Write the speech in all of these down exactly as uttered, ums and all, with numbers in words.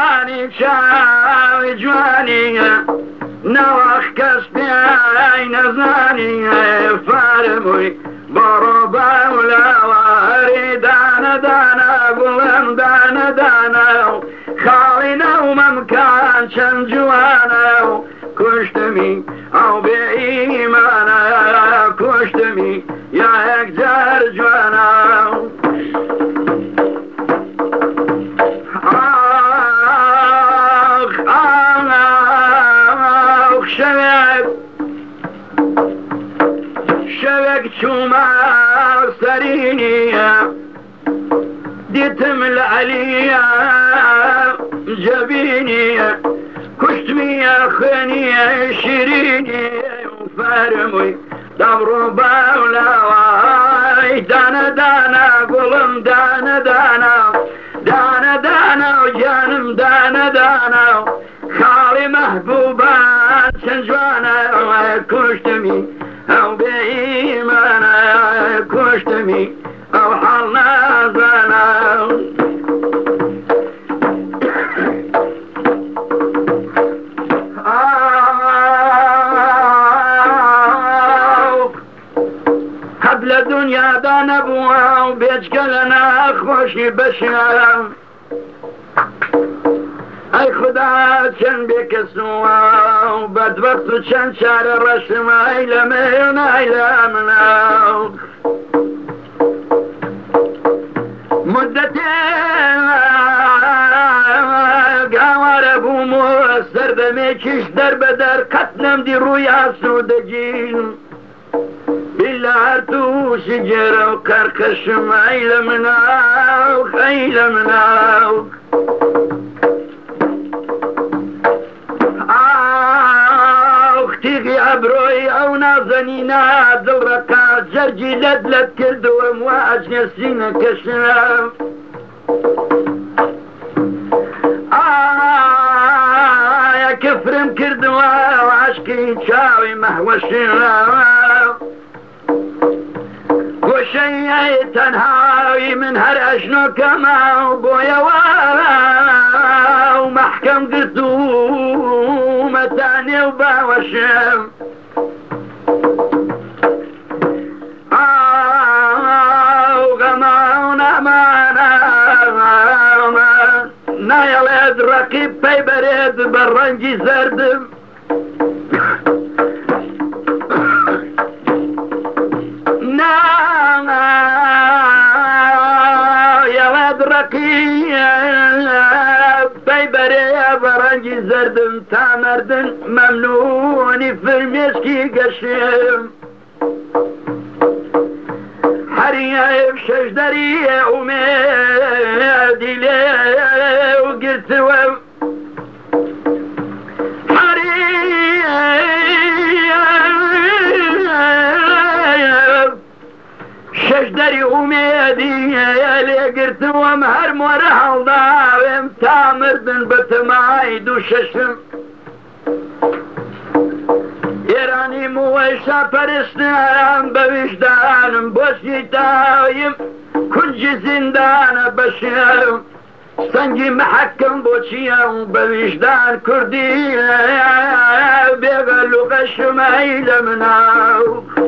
جوانی چاوی جوانیە نەوەخ کەس پێی نەزانیە فەرمووی بەڕۆ باولاوەری دانە دانە گوڵم دانە دانە و خاڵی نەومەمکان چەند جوانە و کوشتمی ئەو بێ ئیمانە کوشتمی یا یەکجار جوانە شەوێک چوومە سەرینیە دیتم لە عەلیە جەبینیە کوشتمیە خوێنیە شیرینیە و فەرمووی دەبڕۆ باولاوای دانە دانە گوڵم دانە دانە دانە دانە و گیانم دانە دانە و خاڵی مەحبوبان چەند جوانە کوشتمی ئەو بێ ئیمانە کوشتمی ئەو حەڵ نازانە هەب لە دونیادا نەبووە و بێجگە لە ناخۆشی بەشیارە ئەی خدا چەند بێکەسووە و بەدبەخت و چەند چارە ڕەشمای لە مێنای لە مناو مدەتێ گاوارە بووم و سەردەمێکیش دەربەدەر قەت نەمدی ڕووی ئاسوودەگین بیلا هەرتووشی گێرە و قەرقەشم ئەی لە مناو ئەی لە مناو تیغی ئەبرۆی ئەو نازەنینە دڵڕەکە جەرگی لەت لەت کردوم و ئەجنێسینە کەشم ئایا کفرم کردووە و عەشقی چاوی مەحوەشیە گۆشەی تەنهاوی من هەر ئەژنۆکەمە و بۆیەوە و مەحکەم گرت و مەتانێ و باوەشم ئاو غەمە و نەمانە نایەڵێت ڕەقیب پەی بەرێت بە ڕەنگی زەردم نایەڵێت ڕەقیب پەی بەرێ بە ڕەنگی زەردم تا مەردن مەمنوونی فرمێشکی گەشم هەریەف شەشدەریە ئومێدی لێ و گرتووە شەشدەری ئومێدی لێگرتووەم هەر مۆرە هەڵداوێم تا مردن بە تەمای دوو شەشم ئێرانی مووەی شاپەرستیان بە ویژدانم بۆچی تاویم کونجی زیندانە بەشێم سەنگی محەکەم بۆچیە و بە ویژدان کوردی بێگە لوغەشمەی لە مناو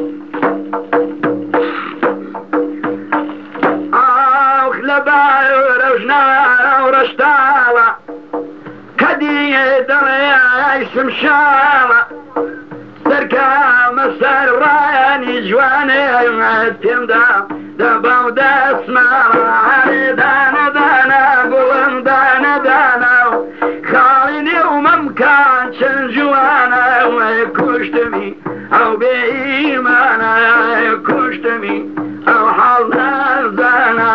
ئاوخ لە باورە و ژنارە و ڕەشتاوە کەدی دەڵێ شمشاوە سەرکەمە سەر ڕایانی جوانێ تێمدا دەبە و دەسماوە دانە دانە گوڵم دانە دانە و خاڵی نێومەمکان چەند جوانە کوشتمی ئەو بێ ئیمانە کوشتمی ئەو حەڵ نازانە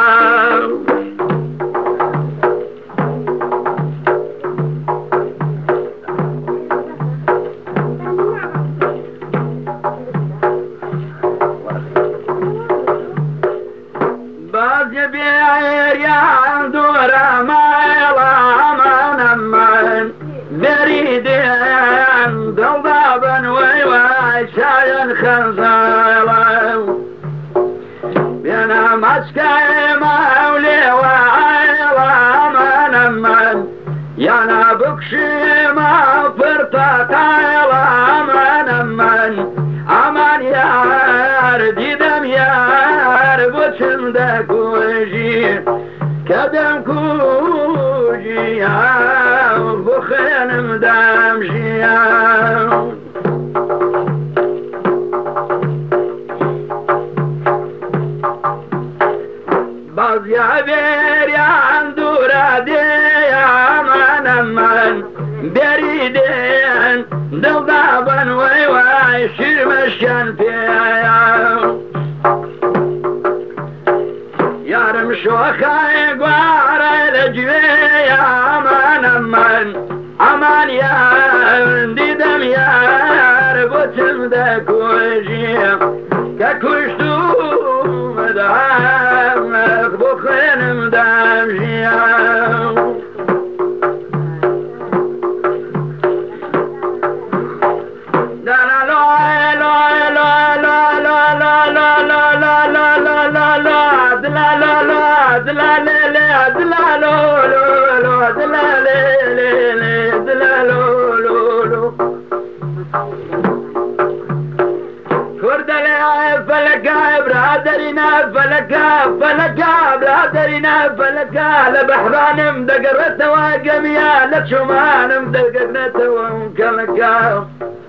بێریان دوورە مایڵە ئەمانە من بەریدێن دڵدا بنوەی وای شایەن خەنزەڵە بێنە مەچکای مەولێوە ئایڵە ئەمانە من يانا بكشي ما فرتقال امان امان امان يار ديدم يار بوچم دا كوجي كدم كوجي يا بخينم دامجي باز يا بير يا عندورا دي يا من من بريدين دل دابن وي وي شير مشكن فيها يارم شوخاي قواري لجوي يا من من امان يا ديدم يا ربوتم دا كوجي ككوشتو مدام بخينم دامجي فلكا برادرنا فلكا فلكا برادرنا فلكا لبحران مدقرت واقميا لشمان مدقرت ومكلكا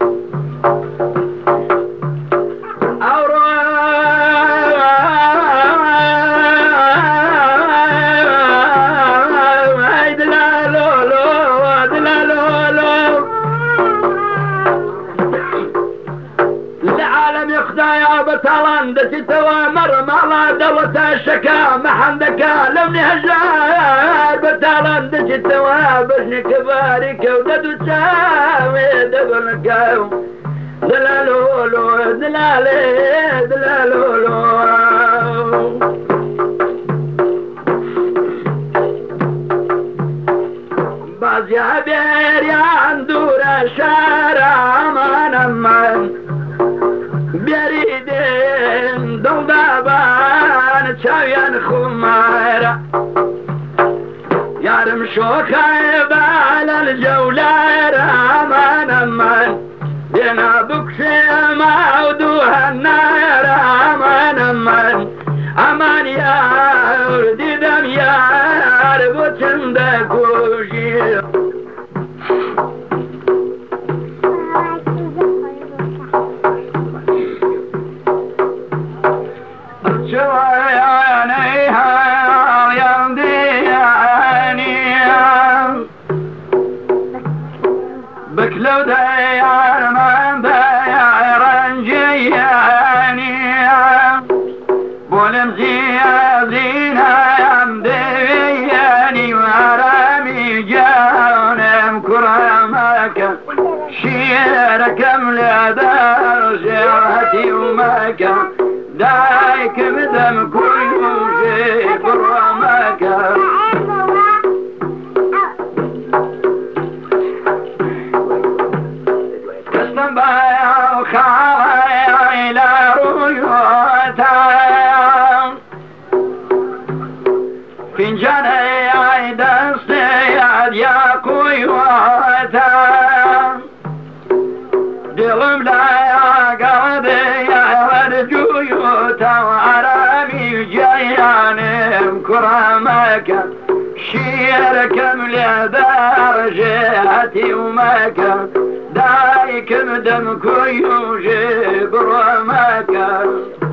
بطلان دسي توا مر مالا دلتا شكا محندكا لم نهجار بطلان دسي توا بشني كباري كوددو تشاوي دبلكاو دلالولو دلالي دلالولو باز يا بير يا عندورا شارع امان امان بريدين دل دابان تشاويان خمارة يارم شوخايب على الجولار امان امان دينا بكسي ما ودوها النار امان امان امان يا وردي دم يا ربوتن دا كوشي بكلو ديار من ديار رنجياني بولم زيادينا يم دياني ورامي جانم كرامك شيركم لدار جهتي ومك دايك مدم كل شيء برامك بايا وخايا إلى ريوتا فنجاني عيدا سياد يا كويوتا دلم لا يا قلبي يا ورجويوتا وعرامي جياني كرامك شيركم لدار جهتي ومكة دايك مدم كويوجي برمكة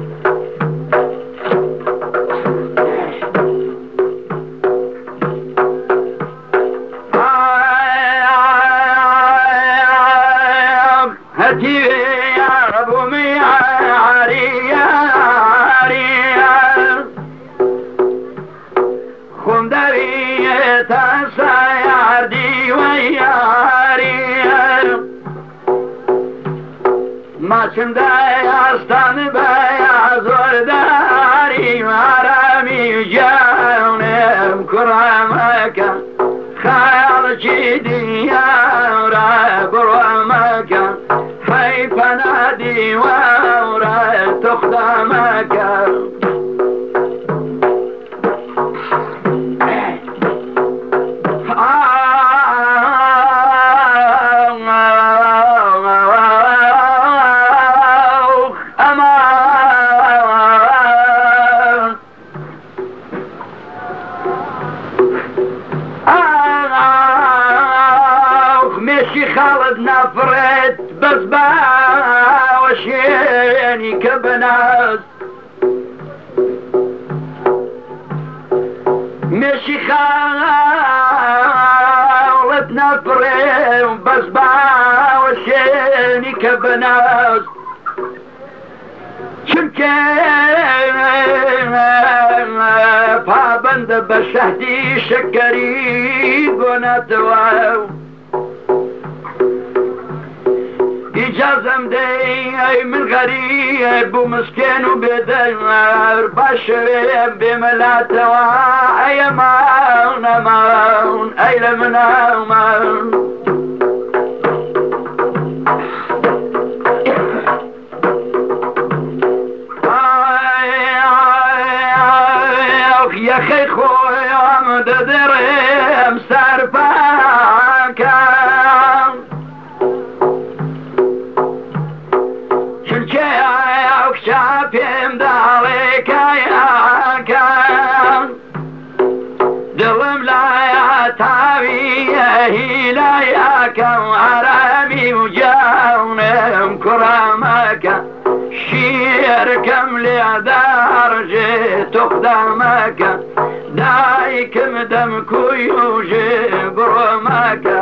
هتي يا ربومي عريا عريا خم درية سياردي وياري ما شمداي أستان بايا زورداري مرامي جاونم كرامك خيال جدي يا برامك حيف نادي وورا تخدمك آه خالد نفرت بس باوشيني كبناس مشي خالد نفرت بس باوشيني كبناس چونکه پابند بە شەهدی شەکەری بۆ ناتەوە ئیجازەم دەی ئەی من غەریب بوو مسکێن و بێدەنوار باش شەوێم بێمەلاتەوە ئەیە ماون ئەماون ئەی لە مناومان یەخەی خۆیان دەدەڕێم سەرپاکەم چونکە ئەو کچە پێم داڵێکایەکەم دڵم لایە تاویە هیلایەکەم ئارامی و جاونم کوڕامەکە شیرکم لیادارجه تقدامکه دایکم دم کویوژه برمکه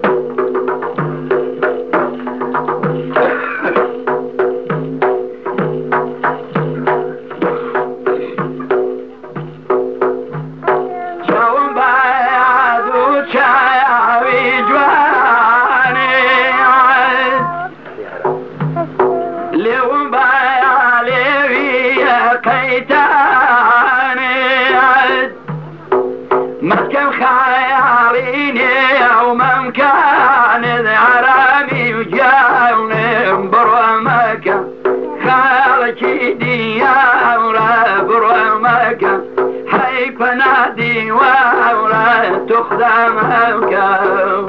چون باید و چایوی جوانی لیون قيتاني مكان خياليني وممكان عرامي وجاوني برمك خالك ديارة برمك حيف نادي وورا تخدمك